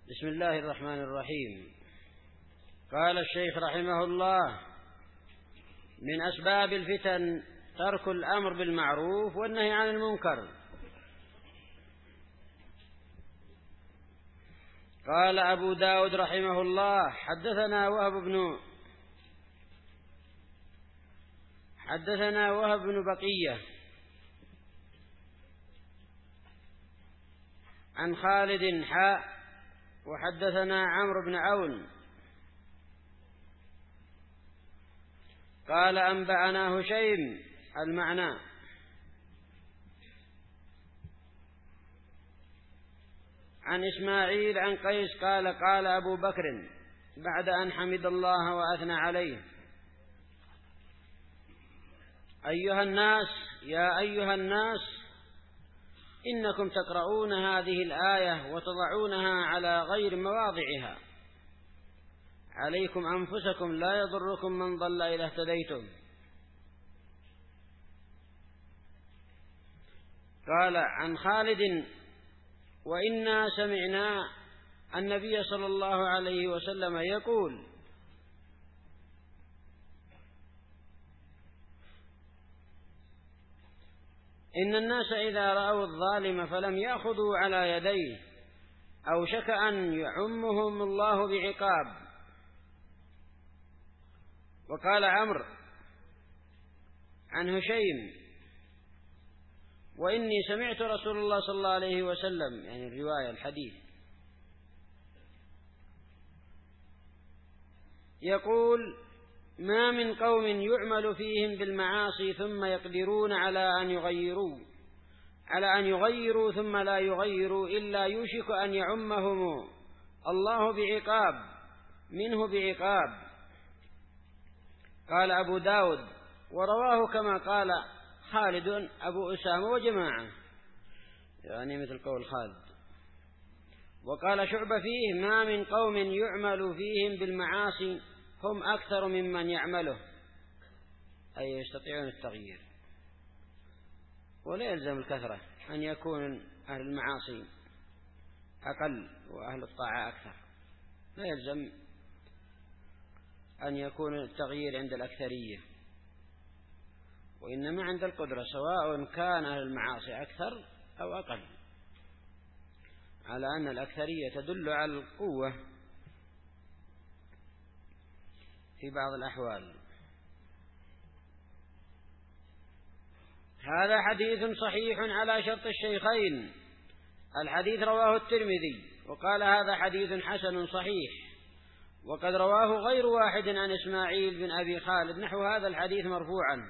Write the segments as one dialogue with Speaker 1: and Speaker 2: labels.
Speaker 1: بسم الله الرحمن الرحيم. قال الشيخ رحمه الله: من أسباب الفتن ترك الأمر بالمعروف والنهي عن المنكر. قال أبو داود رحمه الله: حدثنا وهب بن بقية عن خالد وحدثنا عمرو بن عون قال أنبأنا هشيم المعنى عن إسماعيل عن قيس قال قال أبو بكر بعد أن حمد الله وأثنى عليه: يا أيها الناس إنكم تقرؤون هذه الآية وتضعونها على غير مواضعها، عليكم أنفسكم لا يضركم من ضل إذا اهتديتم. قال عن خالد: وإنا سمعنا النبي صلى الله عليه وسلم يقول: إن الناس إذا رأوا الظالم فلم يأخذوا على يديه أوشك أن يعمهم الله بعقاب. وقال عمرو عن هشيم: وإني سمعت رسول الله صلى الله عليه وسلم، يعني الرواية الحديث، يقول: ما من قوم يعمل فيهم بالمعاصي ثم يقدرون على أن يغيروا ثم لا يغيروا إلا يوشك أن يعمهم الله منه بعقاب. قال أبو داود: ورواه كما قال خالد أبو أسامة وجماعة، يعني مثل قول خالد. وقال شعبة فيه: ما من قوم يعمل فيهم بالمعاصي هم أكثر ممن يعمله، أي يستطيعون التغيير. ولا يلزم الكثرة أن يكون أهل المعاصي أقل وأهل الطاعة أكثر، لا يلزم أن يكون التغيير عند الأكثرية، وإنما عند القدرة، سواء كان أهل المعاصي أكثر أو أقل، على أن الأكثرية تدل على القوة في بعض الأحوال. هذا حديث صحيح على شرط الشيخين. الحديث رواه الترمذي وقال هذا حديث حسن صحيح، وقد رواه غير واحد عن إسماعيل بن أبي خالد نحو هذا الحديث مرفوعا.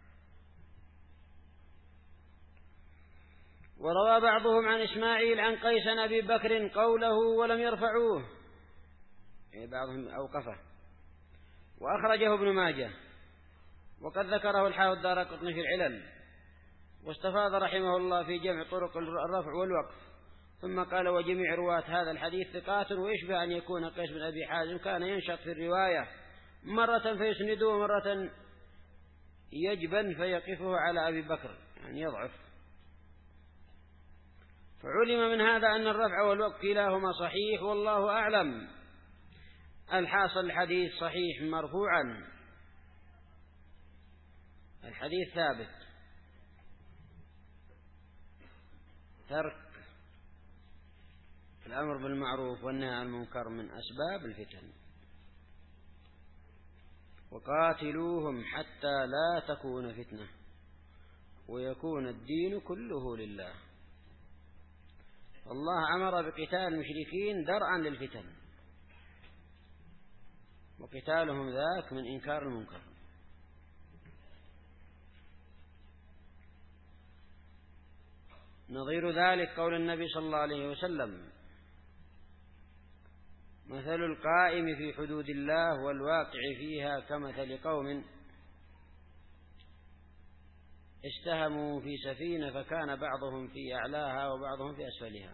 Speaker 1: وروى بعضهم عن إسماعيل عن قيس عن أبي بكر قوله ولم يرفعوه، يعني بعضهم أوقفه. وأخرجه ابن ماجه، وقد ذكره الحافظ الدارقطني في العلل، واستفاض رحمه الله في جمع طرق الرفع والوقف، ثم قال: وجميع رواة هذا الحديث ثقات، ويشبه أن يكون قيس بن أبي حازم كان ينشط في الرواية، مرة فيسنده ومرة يجبن فيقفه على أبي بكر، يعني يضعف. فعلم من هذا أن الرفع والوقف كلاهما صحيح، والله أعلم. الحاصل الحديث صحيح مرفوعا، الحديث ثابت. ترك الأمر بالمعروف والنهي عن المنكر من أسباب الفتن. وقاتلوهم حتى لا تكون فتنة ويكون الدين كله لله. الله أمر بقتال المشركين درءا للفتن، وقتالهم ذاك من إنكار المنكر. نظير ذلك قول النبي صلى الله عليه وسلم: مثل القائم في حدود الله والواقع فيها كمثل قوم استهموا في سفينة فكان بعضهم في أعلاها وبعضهم في أسفلها،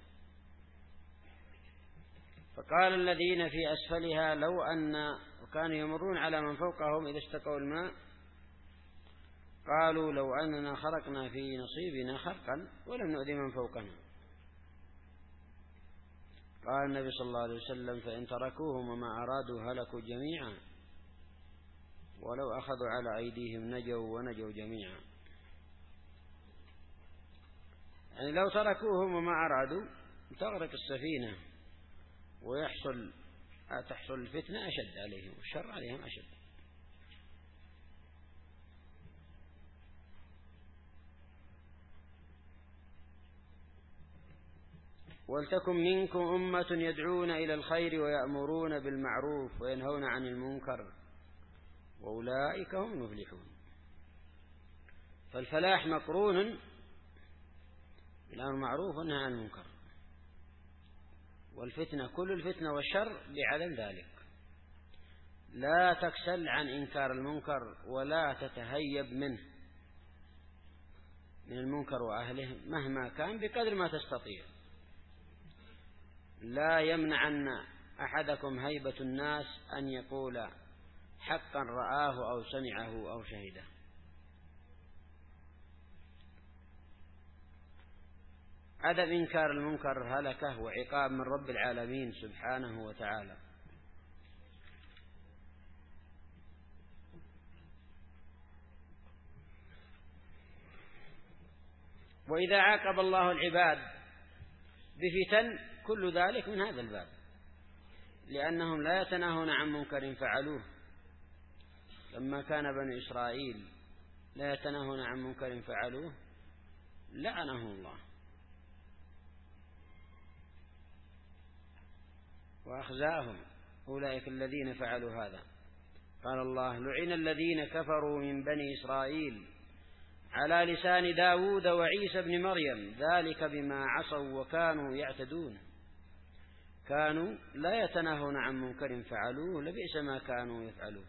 Speaker 1: فقال الذين في أسفلها لو أن، وكانوا يمرون على من فوقهم إذا استقوا الماء، قالوا لو أننا خرقنا في نصيبنا خرقا ولم نؤذي من فوقنا. قال النبي صلى الله عليه وسلم: فإن تركوهم وما أرادوا هلكوا جميعا، ولو أخذوا على أيديهم نجوا ونجوا جميعا. يعني لو تركوهم وما أرادوا تغرق السفينة تحصل الفتنة أشد عليهم، والشر عليهم أشد. ولتكن منكم أمة يدعون إلى الخير ويأمرون بالمعروف وينهون عن المنكر وأولئك هم المفلحون. فالفلاح مقرون بالأمر بالمعروف والنهي عن المنكر، والفتنة كل الفتنة والشر بعدم ذلك. لا تكسل عن إنكار المنكر ولا تتهيب من المنكر وأهله مهما كان بقدر ما تستطيع. لا يمنعن أحدكم هيبة الناس أن يقول حقا رآه أو سمعه أو شهده. عدم إنكار المنكر هلكة وعقاب من رب العالمين سبحانه وتعالى. وإذا عاقب الله العباد بفتن كل ذلك من هذا الباب، لأنهم لا يتناهون عن منكر فعلوه. لما كان بني إسرائيل لا يتناهون عن منكر فعلوه لعنهم الله وأخزاهم أولئك الذين فعلوا هذا. قال الله: لعن الذين كفروا من بني إسرائيل على لسان داود وعيسى بن مريم ذلك بما عصوا وكانوا يعتدون. كانوا لا يتناهون عن منكر فعلوه لبئس ما كانوا يفعلون.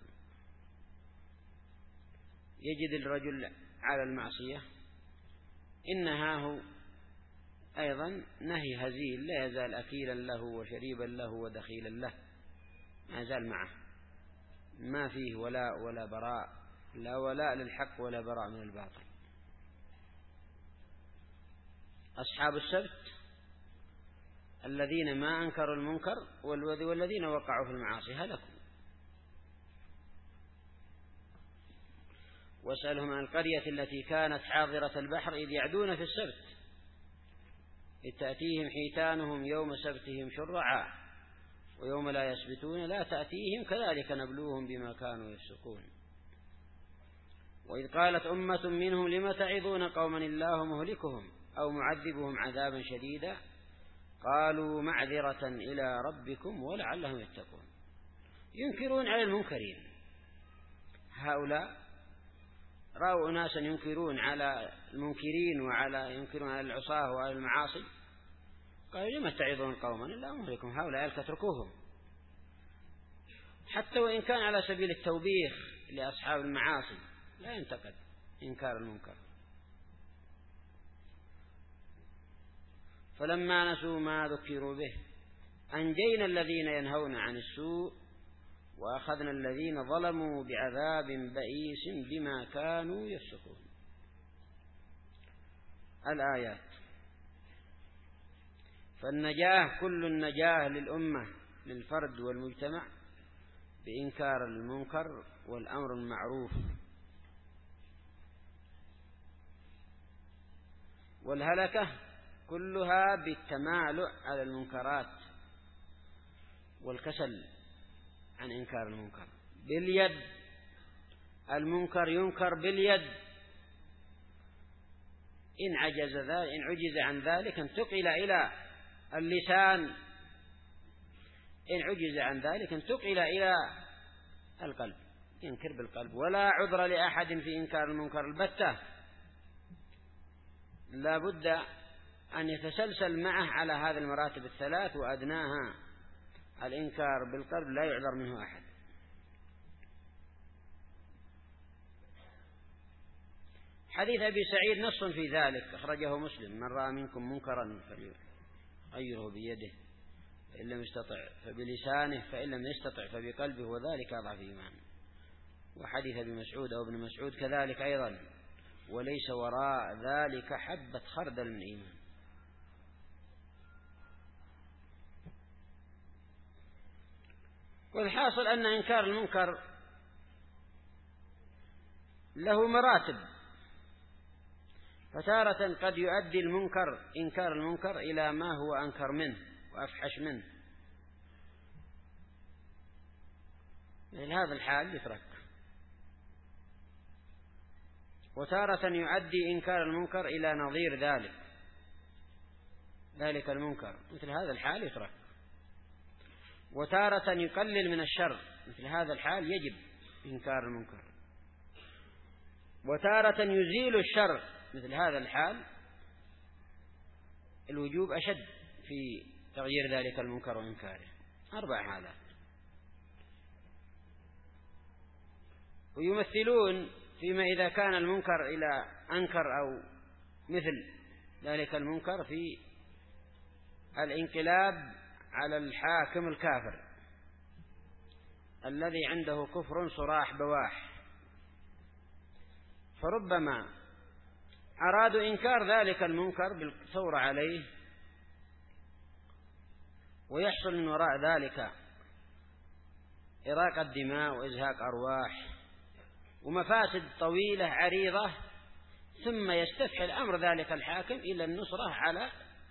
Speaker 1: يجد الرجل على المعصية إنها أيضا نهي هزيل، لا يزال أكيلا له وشريبا له ودخيلا له، ما يزال معه، ما فيه ولاء ولا براء، لا ولاء للحق ولا براء من الباطل. أصحاب السبت الذين ما أنكروا المنكر والذين وقعوا في المعاصي هلكوا. واسألهم عن القرية التي كانت حاضرة البحر إذ يعدون في السبت إذ تأتيهم حيتانهم يوم سبتهم شرعا ويوم لا يسبتون لا تأتيهم كذلك نبلوهم بما كانوا يفسقون. وإذ قالت أمة منهم لم تعظون قوما الله مهلكهم أو معذبهم عذابا شديدا قالوا معذرة إلى ربكم ولعلهم يتقون. ينكرون على المنكرين. هؤلاء رأوا أناسا ينكرون على المنكرين ينكرون على العصاة وعلى المعاصي، قالوا لم تعظون قوما الله مهلكهم، هؤلاء تتركوهم. حتى وإن كان على سبيل التوبيخ لأصحاب المعاصي لا ينتقد إنكار المنكر. فلما نسوا ما ذكروا به أنجينا الذين ينهون عن السوء وأخذنا الذين ظلموا بعذاب بئيس بما كانوا يفسقون. الآيات. فالنجاة كل النجاة للأمة للفرد والمجتمع بإنكار المنكر والأمر المعروف، والهلكة كلها بالتمالؤ على المنكرات والكسل عن إنكار المنكر باليد. المنكر ينكر باليد، إن عجز عن ذلك انتقل إلى اللسان، إن عجز عن ذلك انتقل إلى القلب، ينكر بالقلب. ولا عذر لأحد في إنكار المنكر البتة، لا بد أن يتسلسل معه على هذه المراتب الثلاث، وأدناها الإنكار بالقلب لا يعذر منه أحد. حديث أبي سعيد نص في ذلك أخرجه مسلم: من رأى منكم منكرا فليغيره بيده فإن لم يستطع فبلسانه فإن لم يستطع فبقلبه وذلك أضعف الإيمان. وحديث أبي مسعود أو ابن مسعود كذلك أيضا: وليس وراء ذلك حبة خردل من إيمان. والحاصل أن إنكار المنكر له مراتب، فتارة قد يؤدي إنكار المنكر إلى ما هو أنكر منه وأفحش منه، من هذا الحال يترك. وتارة يؤدي إنكار المنكر إلى نظير ذلك المنكر، مثل هذا الحال يترك. وتارة يقلل من الشر، مثل هذا الحال يجب إنكار المنكر. وتارة يزيل الشر، مثل هذا الحال الوجوب أشد في تغيير ذلك المنكر وإنكاره. 4 حالات. ويمثلون فيما إذا كان المنكر إلى أنكر أو مثل ذلك المنكر في الانقلاب على الحاكم الكافر الذي عنده كفر صراح بواح، فربما أرادوا إنكار ذلك المنكر بالثورة عليه، ويحصل من وراء ذلك إراقة دماء وإزهاق أرواح ومفاسد طويلة عريضة، ثم يستفحل أمر ذلك الحاكم إلى النصرة على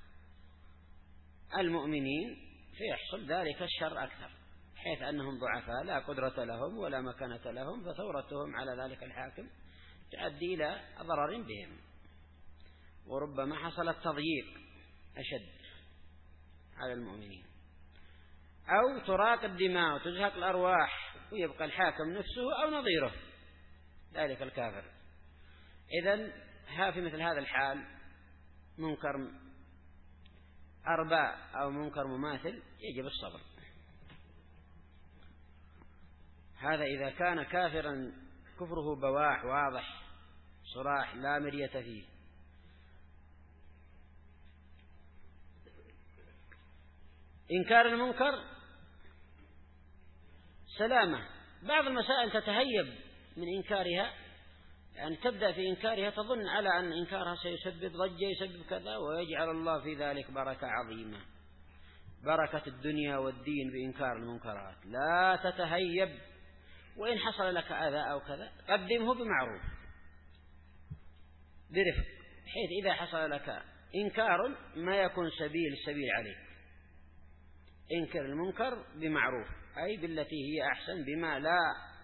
Speaker 1: المؤمنين، فيحصل ذلك الشر أكثر، حيث أنهم ضعفاء لا قدرة لهم ولا مكانة لهم، فثورتهم على ذلك الحاكم تؤدي إلى ضرر بهم، وربما حصل التضييق أشد على المؤمنين، أو تراق الدماء وتزهق الأرواح ويبقى الحاكم نفسه أو نظيره ذلك الكافر. إذن في مثل هذا الحال منكر أرباء أو منكر مماثل يجب الصبر. هذا إذا كان كافرا كفره بواح واضح صراح لا مرية فيه. إنكار المنكر سلامة، بعض المسائل تتهيب من إنكارها، يعني تبدأ في إنكارها تظن على أن إنكارها سيسبب ضجة يسبب كذا، ويجعل الله في ذلك بركة عظيمة، بركة الدنيا والدين بإنكار المنكرات. لا تتهيب، وإن حصل لك أذى أو كذا قدمه بمعروف برفق، حيث إذا حصل لك إنكار ما يكون السبيل عليك. انكر المنكر بمعروف، أي بالتي هي أحسن، بما لا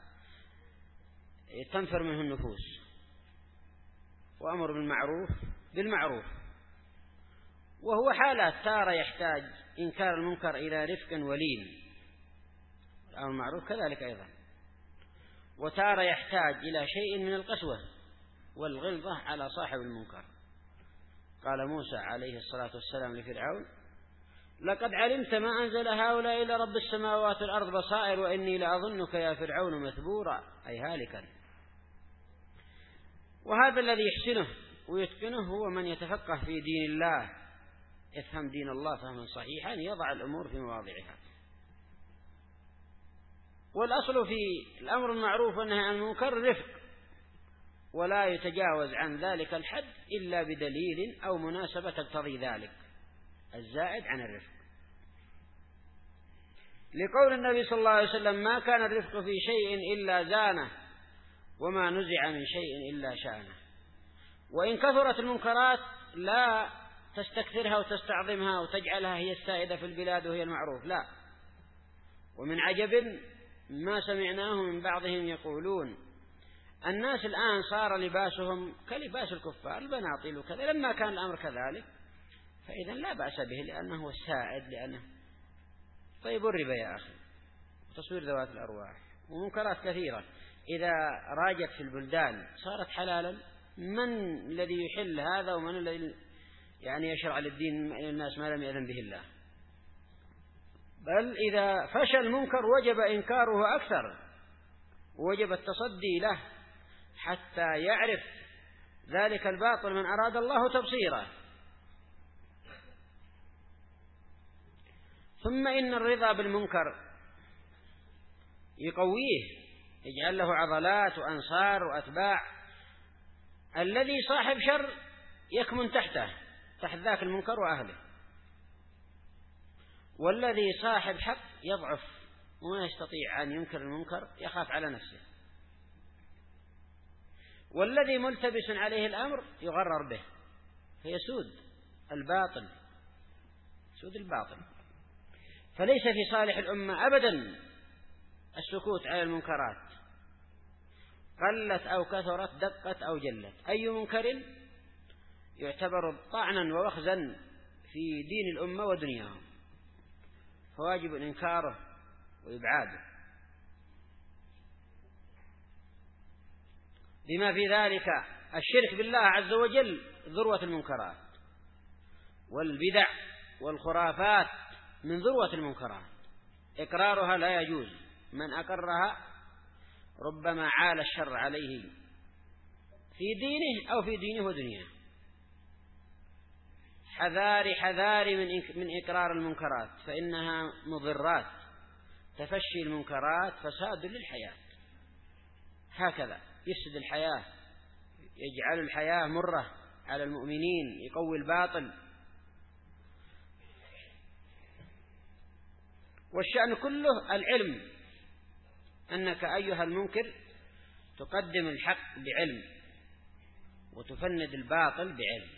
Speaker 1: تنفر منه النفوس، وأمر بالمعروف. وهو حالات تارة يحتاج إنكار المنكر إلى رفق ولين، أو المعروف كذلك أيضا، وتارة يحتاج إلى شيء من القسوة والغلظة على صاحب المنكر. قال موسى عليه الصلاة والسلام لفرعون: لقد علمت ما أنزل هؤلاء إلى رب السماوات والأرض بصائر وإني لأظنك يا فرعون مثبورا، أي هالكا. وهذا الذي يحسنه ويتقنه هو من يتفقه في دين الله، يفهم دين الله فهما صحيحا، يضع الأمور في مواضعها. والأصل في الأمر المعروف والنهي عن المنكر رفق، ولا يتجاوز عن ذلك الحد إلا بدليل أو مناسبة تقتضي ذلك الزائد عن الرفق، لقول النبي صلى الله عليه وسلم: ما كان الرفق في شيء إلا زانه، وما نزع من شيء إلا شانه. وإن كثرت المنكرات لا تستكثرها وتستعظمها وتجعلها هي السائدة في البلاد وهي المعروف، لا. ومن عجب ما سمعناه من بعضهم يقولون: الناس الآن صار لباسهم كلباس الكفار، البناطيل وكذا، لما كان الأمر كذلك فإذا لا بأس به لأنه هو السائد، لأنه طيب الربا يا أخي، تصوير ذوات الأرواح ومنكرات كثيرة إذا راجت في البلدان صارت حلالا. من الذي يحل هذا، ومن الذي يشرع للدين الناس ما لم يأذن به الله؟ بل إذا فشل المنكر وجب إنكاره أكثر، ووجب التصدي له حتى يعرف ذلك الباطل من أراد الله تبصيره. ثم إن الرضا بالمنكر يقويه، يجعل له عضلات وأنصار وأتباع. الذي صاحب شر يكمن تحت ذاك المنكر وأهله، والذي صاحب حق يضعف وما يستطيع أن ينكر المنكر يخاف على نفسه. والذي ملتبس عليه الأمر يغرر به فيسود الباطل، سود الباطل. فليس في صالح الأمة أبدا السكوت على المنكرات، قلت أو كثرت، دقت أو جلت. أي منكر يعتبر طعنا ووخزا في دين الأمة ودنياهم، فواجب إنكاره وإبعاده، بما في ذلك الشرك بالله عز وجل ذروة المنكرات، والبدع والخرافات من ذروة المنكرات، إقرارها لا يجوز، من أقرها ربما عال الشر عليه في دينه أو في دينه ودنياه. حذاري من إقرار المنكرات، فإنها مضرات، تفشي المنكرات فساد للحياة، هكذا يفسد الحياة، يجعل الحياة مرة على المؤمنين، يقوي الباطل. والشأن كله العلم، أنك أيها المنكر تقدم الحق بعلم وتفند الباطل بعلم،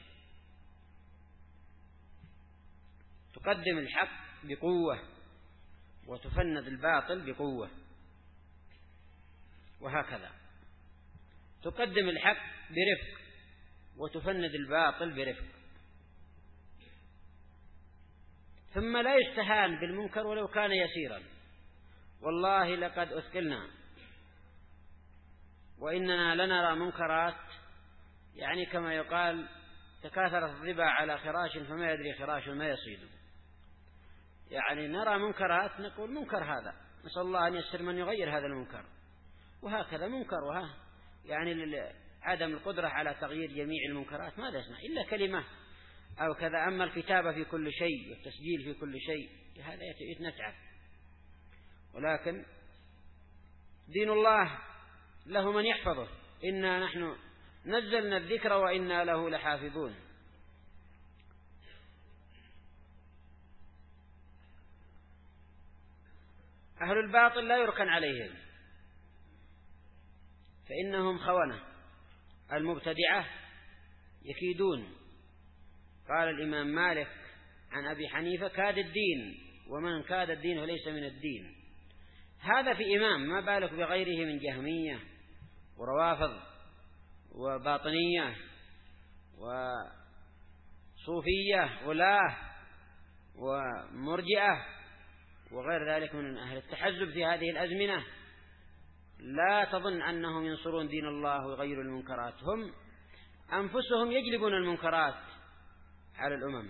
Speaker 1: تقدم الحق بقوة وتفند الباطل بقوة، وهكذا تقدم الحق برفق وتفند الباطل برفق. ثم لا يستهان بالمنكر ولو كان يسيرا. والله لقد أثقلنا وإننا لنرى منكرات، يعني كما يقال تكاثرت الظبا على خراش فما يدري خراش ما يصيد، يعني نرى منكرات نقول منكر هذا، نسأل الله أن يسر من يغير هذا المنكر، وهكذا منكر، وها يعني عدم القدرة على تغيير جميع المنكرات ماذا يصنع إلا كلمة أو كذا. أما الكتابة في كل شيء والتسجيل في كل شيء هذا يتنتعب. ولكن دين الله له من يحفظه، إنا نحن نزلنا الذكر وإنا له لحافظون. أهل الباطل لا يركن عليهم، فإنهم خونة المبتدعة يكيدون. قال الإمام مالك عن أبي حنيفة: كاد الدين، ومن كاد الدين فليس من الدين. هذا في إمام، ما بالك بغيره من جهمية وروافض وباطنية وصوفية غلاة ومرجئة وغير ذلك من أهل التحزب في هذه الأزمنة. لا تظن أنهم ينصرون دين الله ويغيروا المنكرات، هم أنفسهم يجلبون المنكرات على الأمم،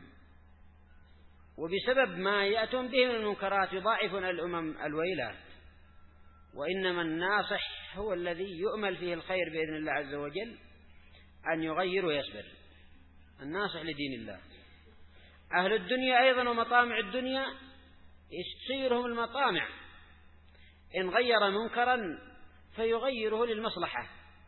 Speaker 1: وبسبب ما يأتون به من المنكرات يضاعفون الأمم الويلات. وإنما الناصح هو الذي يؤمل فيه الخير بإذن الله عز وجل أن يغير ويصبر، الناصح لدين الله. أهل الدنيا أيضا ومطامع الدنيا يصيرهم المطامع، إن غير منكرا فيغيره للمصلحة،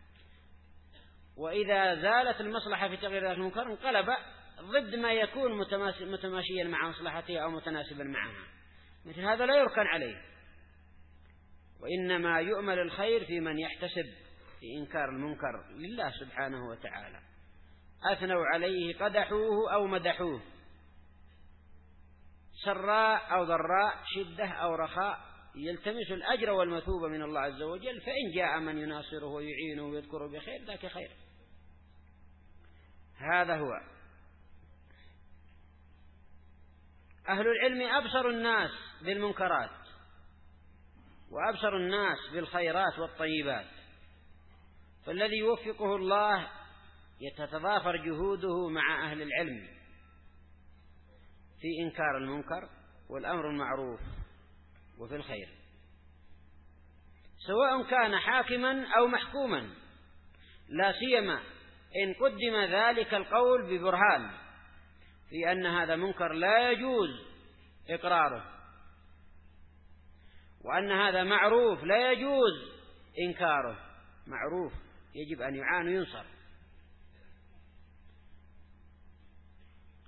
Speaker 1: وإذا زالت المصلحة في تغيير ذلك المنكر انقلب ضد ما يكون متماشيا مع مصلحته أو متناسبا معها. مثل هذا لا يركن عليه، وإنما يؤمل الخير في من يحتسب في إنكار المنكر لله سبحانه وتعالى. أثنوا عليه قدحوه أو مدحوه، سراء أو ضراء، شدة أو رخاء، يلتمس الأجر والمثوبة من الله عز وجل، فإن جاء من يناصره ويعينه ويذكره بخير ذاك خير. هذا هو. أهل العلم أبصر الناس بالمنكرات وأبصر الناس بالخيرات والطيبات، فالذي يوفقه الله يتتضافر جهوده مع أهل العلم في إنكار المنكر والأمر المعروف وفي الخير، سواء كان حاكما أو محكوما، لا سيما إن قدم ذلك القول ببرهان في أن هذا منكر لا يجوز إقراره، وأن هذا معروف لا يجوز إنكاره. معروف يجب أن يعان وينصر.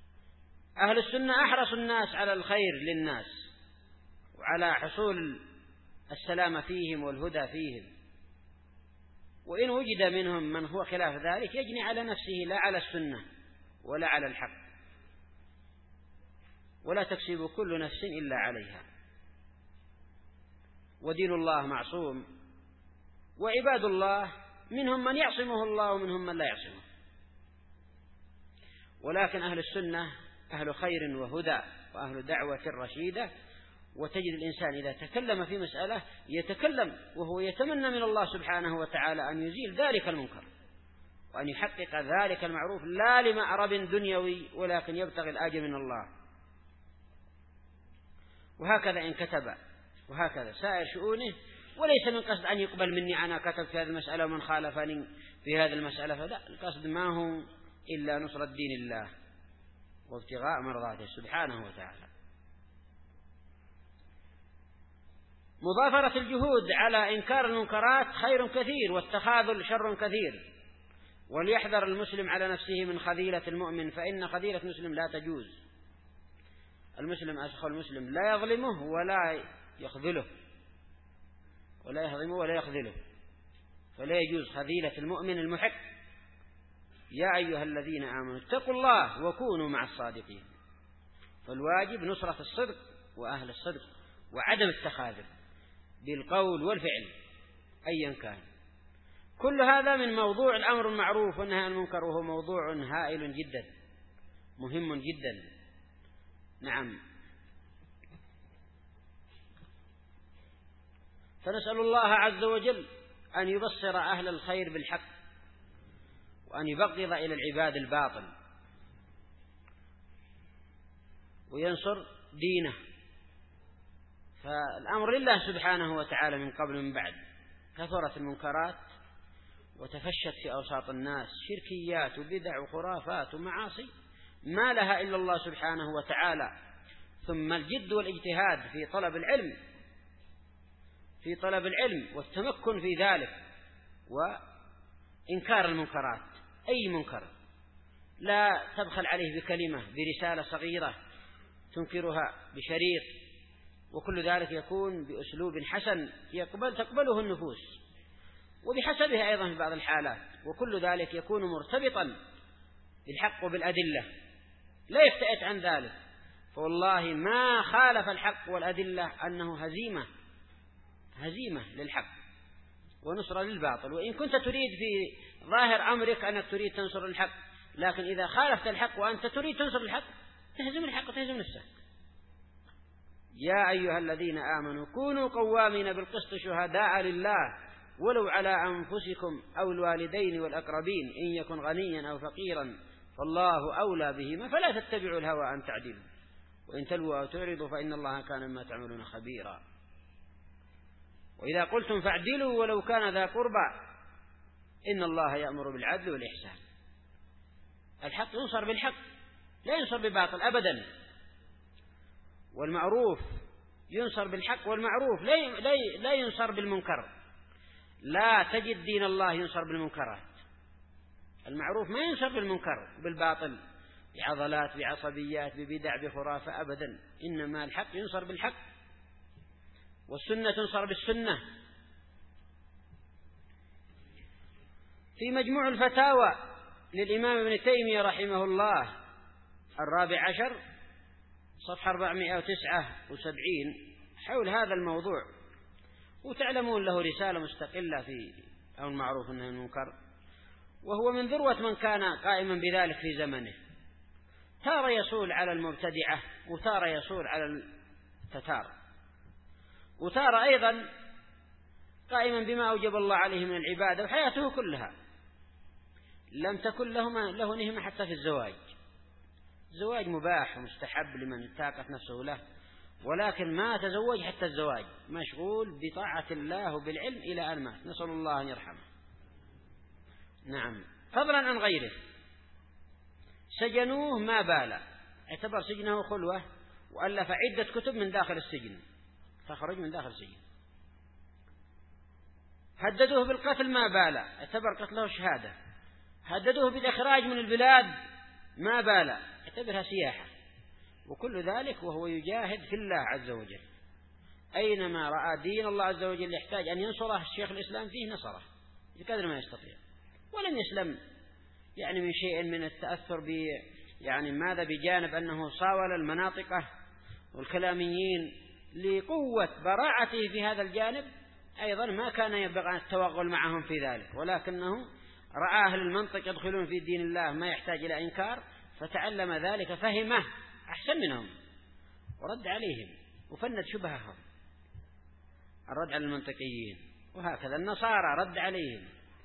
Speaker 1: أهل السنة أحرص الناس على الخير للناس وعلى حصول السلام فيهم والهدى فيهم، وإن وجد منهم من هو خلاف ذلك يجني على نفسه لا على السنة ولا على الحق، ولا تكسب كل نفس إلا عليها، ودين الله معصوم، وعباد الله منهم من يعصمه الله ومنهم من لا يعصمه. ولكن أهل السنة أهل خير وهدى وأهل دعوة رشيدة، وتجد الإنسان إذا تكلم في مسألة يتكلم وهو يتمنى من الله سبحانه وتعالى أن يزيل ذلك المنكر وأن يحقق ذلك المعروف، لا لمأرب دنيوي ولكن يبتغي الأجر من الله. وهكذا إن كتب وهكذا سائر شؤونه، وليس من قصد أن يقبل مني أنا كتب في هذه المسألة ومن خالفني في هذه المسألة، فلا، القصد ما هو إلا نصرة دين الله وابتغاء مرضاته سبحانه وتعالى. مضافرة الجهود على إنكار المنكرات خير كثير، والتخاذل شر كثير، وليحذر المسلم على نفسه من خذيلة المؤمن، فإن خذيلة المسلم لا تجوز. المسلم أخو المسلم لا يظلمه ولا يخذله، ولا يهضمه ولا يخذله، فلا يجوز خذيلة المؤمن المحق. يا أيها الذين آمنوا اتقوا الله وكونوا مع الصادقين، فالواجب نصرة الصدق وأهل الصدق وعدم التخاذل بالقول والفعل أيا كان. كل هذا من موضوع الأمر المعروف والنهي عن المنكر، وهو موضوع هائل جدا مهم جدا. نعم. فنسأل الله عز وجل أن يبصر أهل الخير بالحق، وأن يبغض إلى العباد الباطل، وينصر دينه. فالأمر لله سبحانه وتعالى من قبل ومن بعد. كثرت المنكرات وتفشت في أوساط الناس شركيات وبدع وخرافات ومعاصي ما لها إلا الله سبحانه وتعالى. ثم الجد والاجتهاد في طلب العلم والتمكن في ذلك، وإنكار المنكرات. أي منكر لا تبخل عليه بكلمة، برسالة صغيرة تنكرها بشريط، وكل ذلك يكون بأسلوب حسن تقبله النفوس، وبحسبها أيضا في بعض الحالات، وكل ذلك يكون مرتبطا بالحق وبالأدلة، لا يفتئت عن ذلك. فوالله ما خالف الحق والأدلة أنه هزيمة للحق ونصرة للباطل. وإن كنت تريد في ظاهر أمرك أنك تريد تنصر الحق، لكن إذا خالفت الحق وأنت تريد تنصر الحق تهزم الحق وتهزم نفسك. يا أيها الذين آمنوا كونوا قوامين بالقسط شهداء لله ولو على أنفسكم أو الوالدين والأقربين إن يكن غنيا أو فقيرا فالله أولى بهما فلا تتبعوا الهوى أن تعدلوا وإن تلووا أو تعرضوا فإن الله كان ما تعملون خبيرا. وإذا قلتم فاعدلوا ولو كان ذا قربى إن الله يأمر بالعدل والإحسان. الحق ينصر بالحق لا ينصر بباطل أبدا، والمعروف ينصر بالحق، والمعروف لا ينصر بالمنكر. لا تجد دين الله ينصر بالمنكرات. المعروف ما ينصر بالمنكر بالباطل، بعضلات، بعصبيات، ببدع، بخرافة أبدا. إنما الحق ينصر بالحق، والسنة تنصر بالسنة. في مجموع الفتاوى للإمام ابن تيمية رحمه الله 14 صفحة 479 حول هذا الموضوع، وتعلمون له رسالة مستقلة في أمر المعروف والنهي عن المنكر، وهو من ذروة من كان قائما بذلك في زمنه. تارة يصول على المبتدعة، وتارة يصول على التتار، وتارة أيضا قائما بما أوجب الله عليه من العبادة، وحياته كلها لم تكن له نهمة حتى في الزواج. الزواج مباح ومستحب لمن تاقت نفسه له، ولكن ما تزوج حتى الزواج، مشغول بطاعة الله وبالعلم إلى أن مات، نسأل الله أن يرحمه. نعم. فضلا عن غيره سجنوه ما بالا، اعتبر سجنه خلوة، وألف عدة كتب من داخل السجن، فخرج من داخل السجن. هددوه بالقتل ما بالا، اعتبر قتله شهادة. هددوه بالإخراج من البلاد ما بالا، اعتبرها سياحة. وكل ذلك وهو يجاهد في الله عز وجل. أينما رأى دين الله عز وجل يحتاج أن ينصره الشيخ الإسلام فيه نصره بقدر ما يستطيع، ولم يسلم يعني من شيء من التأثر يعني ماذا بجانب أنه صاول المناطقة والكلاميين لقوة براعته في هذا الجانب، أيضا ما كان ينبغي التوغل معهم في ذلك، ولكنه رأى أهل المنطق يدخلون في دين الله ما يحتاج إلى إنكار، فتعلم ذلك فهمه أحسن منهم ورد عليهم وفند شبههم، الرد على المنطقيين، وهكذا النصارى رد عليهم.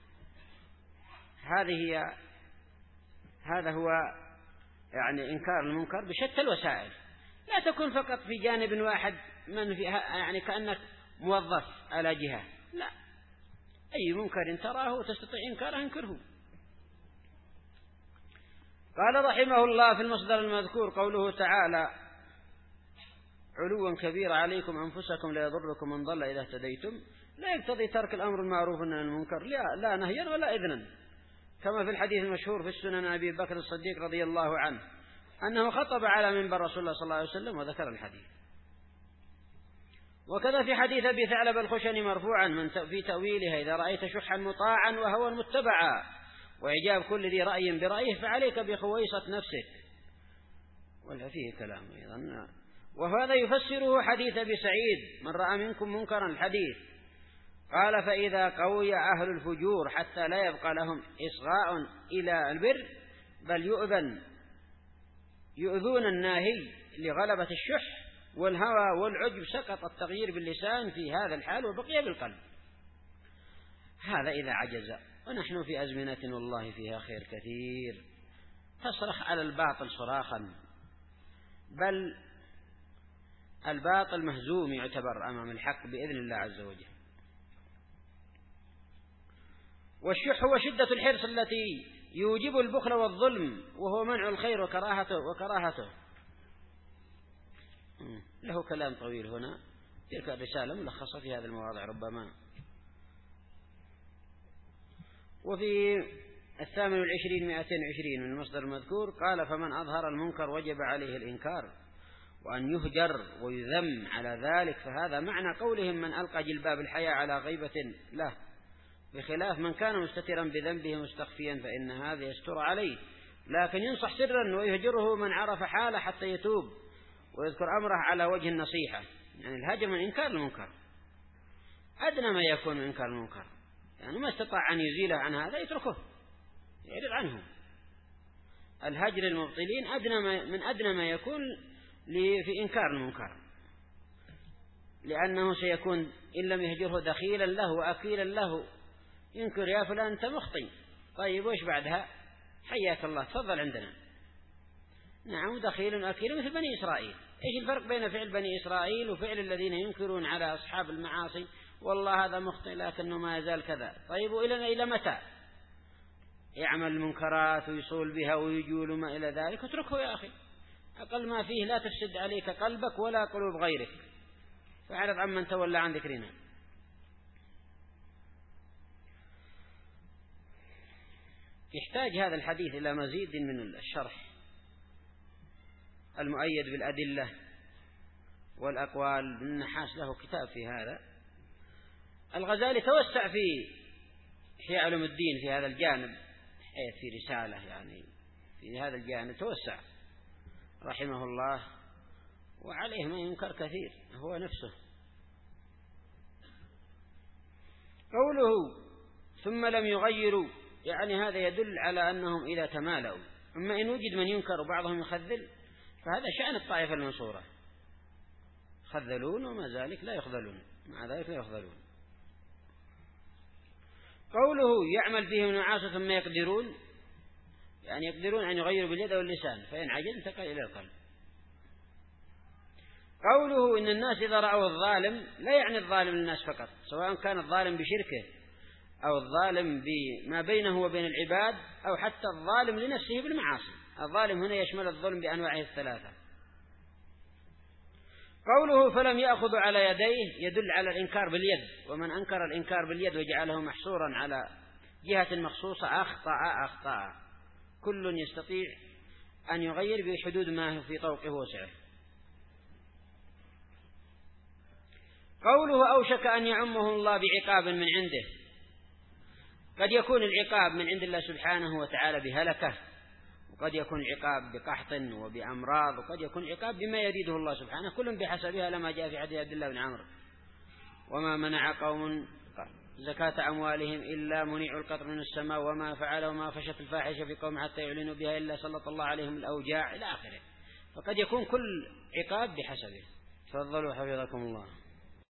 Speaker 1: هذا هو يعني إنكار المنكر بشتى الوسائل، لا تكون فقط في جانب واحد من فيها يعني كأنك موظف على جهة، لا، أي منكر تراه وتستطيع إنكاره انكره. قال رحمه الله في المصدر المذكور قوله تعالى: علوا كبير عليكم أنفسكم لا يضركم من ضل إذا اهتديتم، لا يقتضي ترك الأمر المعروف والنهي عن المنكر لا نهيا ولا إذنا، كما في الحديث المشهور في السنن أبي بكر الصديق رضي الله عنه أنه خطب على منبر رسول الله صلى الله عليه وسلم وذكر الحديث. وكذا في حديث أبي ثعلب الخشني مرفوعا في تأويلها: إذا رأيت شحا مطاعا وهوى متبعا وإعجاب كل ذي رأي برأيه فعليك بخويصة نفسك. ولا فيه كلام أيضا. وهذا يفسره حديث أبي سعيد: من رأى منكم منكرا الحديث، قال: فإذا قوي أهل الفجور حتى لا يبقى لهم إصغاء إلى البر بل يؤذون الناهي لغلبة الشح والهوى والعجب، سقط التغيير باللسان في هذا الحال وبقي بالقلب. هذا إذا عجز، ونحن في أزمنة والله فيها خير كثير، تصرخ على الباطل صراخا، بل الباطل مهزوم يعتبر أمام الحق بإذن الله عز وجل. والشح هو شدة الحرص التي يوجب البخل والظلم، وهو منع الخير وكراهته. له كلام طويل هنا، تلك الرسالة ملخصة في هذه المواضع ربما. وفي 28 من المصدر المذكور قال: فمن أظهر المنكر وجب عليه الإنكار وأن يهجر ويذم على ذلك، فهذا معنى قولهم: من ألقى جلباب الحياء على غيبة له، بخلاف من كان مستترا بذنبه مستخفيا فإن هذا يستر عليه، لكن ينصح سرا ويهجره من عرف حاله حتى يتوب ويذكر أمره على وجه النصيحة. يعني الهجر من إنكار المنكر، أدنى ما يكون من إنكار المنكر، يعني ما استطاع أن يزيله عن هذا يتركه يعرض عنه. الهجر المبطلين أدنى ما يكون في إنكار المنكر، لأنه سيكون إن لم يهجره دخيلا له وأكيلا له، ينكر: يا فلان أنت مخطئ، طيب وإيش بعدها؟ حياك الله تفضل عندنا. نعم، دخيل وأكيل مثل بني إسرائيل. إيش الفرق بين فعل بني إسرائيل وفعل الذين ينكرون على أصحاب المعاصي؟ والله هذا مخطئ لكنه ما يزال كذا. طيب إلى متى يعمل المنكرات ويصول بها ويجول ما إلى ذلك؟ اتركه يا أخي، أقل ما فيه لا تفسد عليك قلبك ولا قلوب غيرك، فاعرض عمن تولى عن ذكرنا. يحتاج هذا الحديث إلى مزيد من الشرح المؤيد بالأدلة والأقوال. النحاس له كتاب في هذا. الغزالي توسع في إحياء علوم الدين في هذا الجانب، في رسالة يعني في هذا الجانب توسع رحمه الله، وعليه ما ينكر كثير هو نفسه. قوله ثم لم يغيروا، يعني هذا يدل على أنهم إذا تمالوا، أما إن وجد من ينكر وبعضهم يخذل فهذا شأن الطائفة المنصورة، خذلون وما ذلك لا يخذلون، مع ذلك لا يخذلون. قوله يعمل فيهم النعاس ثم يقدرون، يعني يقدرون أن يغيروا باليد واللسان، فإن عجل انتقل إلى القلب. قوله إن الناس إذا رأوا الظالم، لا يعني الظالم للناس فقط، سواء كان الظالم بشركه أو الظالم بما بينه وبين العباد أو حتى الظالم لنفسه بالمعاصي. الظالم هنا يشمل الظلم بأنواعه الثلاثة. قوله فلم يأخذ على يديه يدل على الإنكار باليد، ومن أنكر الإنكار باليد وجعله محصورا على جهة مخصوصة أخطأ. كل يستطيع أن يغير بحدود ما في طوقه وسعه. قوله أوشك أن يعمه الله بعقاب من عنده، قد يكون العقاب من عند الله سبحانه وتعالى بهلكة، وقد يكون العقاب بقحط وبأمراض، وقد يكون العقاب بما يريده الله سبحانه، كل بحسبها، لما جاء في حديث عبد الله بن عمرو: وما منع قوم زكاة أموالهم إلا منيع القطر من السماء، وما فعل وما فشت الفاحشة في قوم حتى يعلنوا بها إلا سلط الله عليهم الأوجاع، إلى آخره. فقد يكون كل عقاب بحسبه. تفضلوا حفظكم الله.